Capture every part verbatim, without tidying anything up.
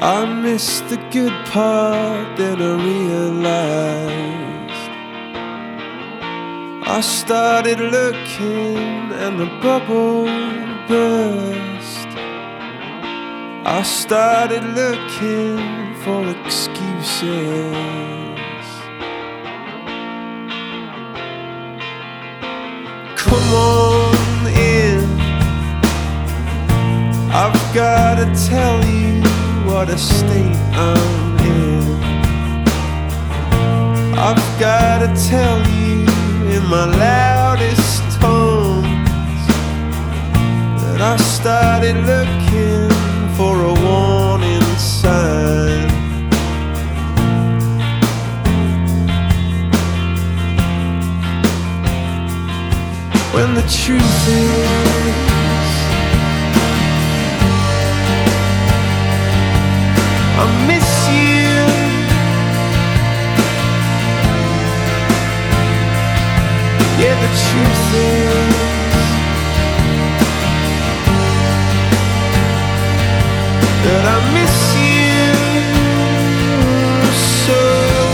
I missed the good part, then I realized I started looking and the bubble burst. I started looking for excuses. Come on in, I've gotta tell you what a state I'm in. I've gotta tell you in my loudest tones that I started looking for a warning sign. When the truth is I miss you. Yeah, the truth is that I miss you so.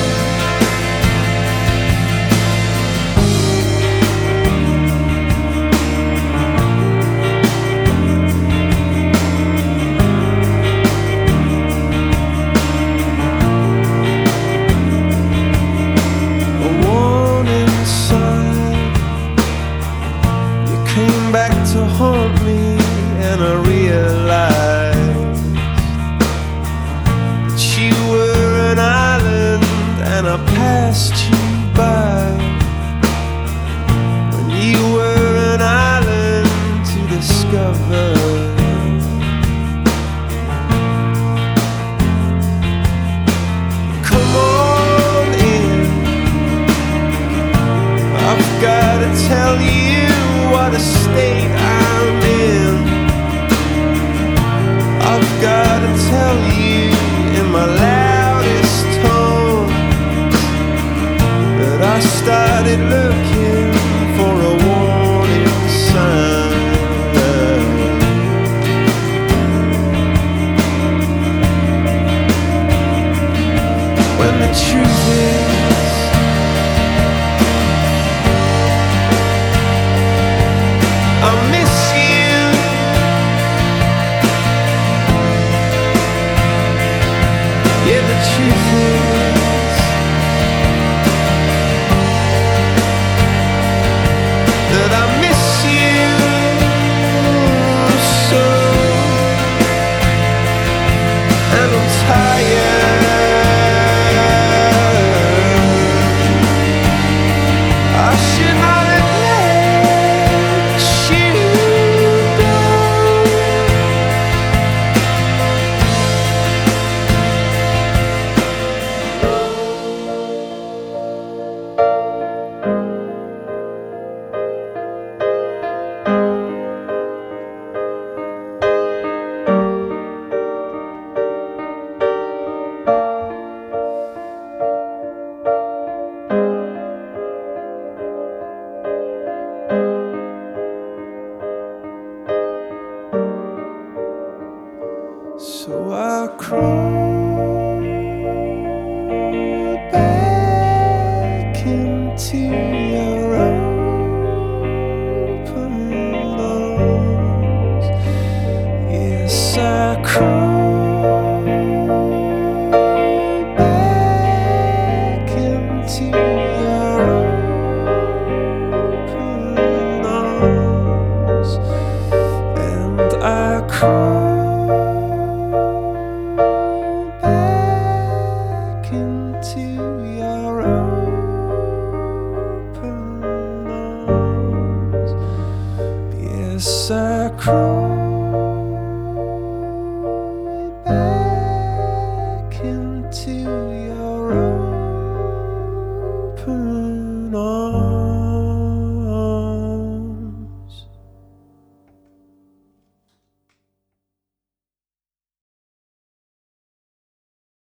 Back to haunt me, and I realized that you were an island and I passed you by when you were an island to discover. Come on in, I've gotta tell you what a state I'm in. I've gotta tell you in my loudest tones that I started looking for a warning sign. When the truth is I miss you. Yeah, the truth is that I miss you so, and I'm tired. I should not have let you go. So I crawled back into your open arms. Yes, I crawled back into your open arms, and I crawled into your open arms. Yes, I crawled